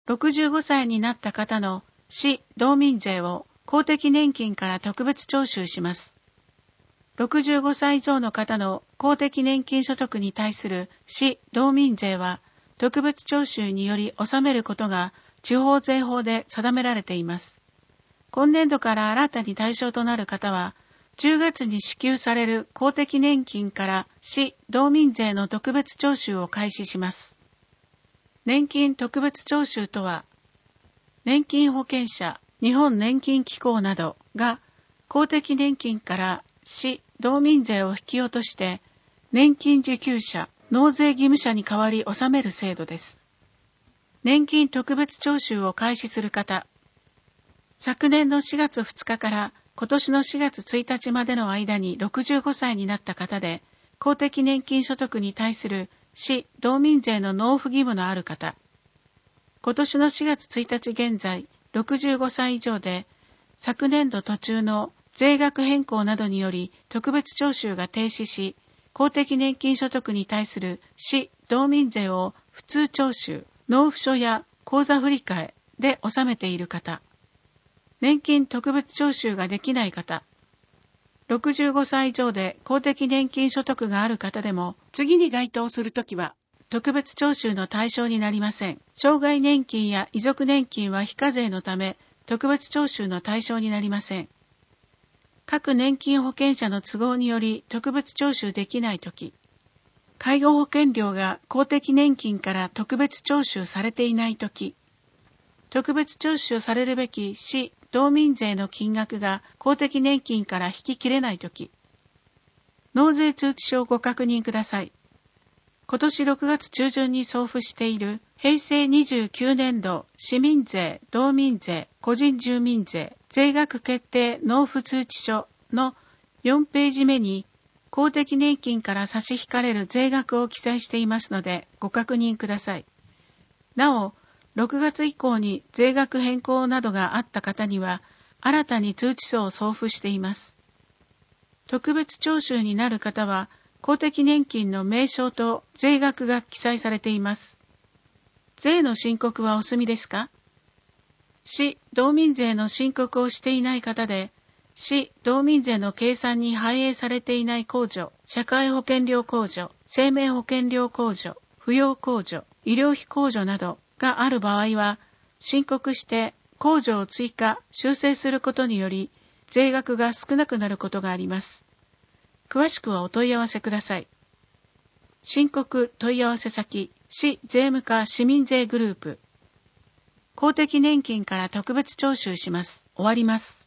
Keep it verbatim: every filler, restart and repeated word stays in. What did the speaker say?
ろくじゅうごさいになった方の市道民税を公的年金から特別徴収します。ろくじゅうごさい以上の方の公的年金所得に対する市道民税は特別徴収により納めることが地方税法で定められています。今年度から新たに対象となる方は、じゅうがつに支給される公的年金から市道民税の特別徴収を開始します。年金特別徴収とは、年金保険者、日本年金機構などが公的年金から市道民税を引き落として、年金受給者、納税義務者に代わり納める制度です。年金特別徴収を開始する方、昨年のしがつふつかから今年のしがつついたちまでの間にろくじゅうごさいになった方で、公的年金所得に対する市道民税の納付義務のある方、今年のしがつついたち現在ろくじゅうごさい以上で、昨年度途中の税額変更などにより特別徴収が停止し、公的年金所得に対する市道民税を普通徴収、納付書や口座振替で納めている方、年金特別徴収ができない方、ろくじゅうごさい以上で公的年金所得がある方でも、次に該当するときは特別徴収の対象になりません。障害年金や遺族年金は非課税のため、特別徴収の対象になりません。各年金保険者の都合により特別徴収できないとき、介護保険料が公的年金から特別徴収されていないとき、特別徴収されるべき市道民税の金額が公的年金から引き切れないとき、納税通知書をご確認ください。今年ろくがつちゅうじゅんに送付しているへいせいにじゅうきゅうねんど市民税、道民税、個人住民税、税額決定納付通知書のよんページ目に公的年金から差し引かれる税額を記載していますのでご確認ください。なお、ろくがつ以降に税額変更などがあった方には新たに通知書を送付しています。特別徴収になる方は公的年金の名称と税額が記載されています。税の申告はお済みですか？市道民税の申告をしていない方で、市道民税の計算に反映されていない控除、社会保険料控除、生命保険料控除、扶養控除、医療費控除などがある場合は、申告して控除を追加、修正することにより、税額が少なくなることがあります。詳しくはお問い合わせください。申告問い合わせ先、市税務課市民税グループ。公的年金から特別徴収します。終わります。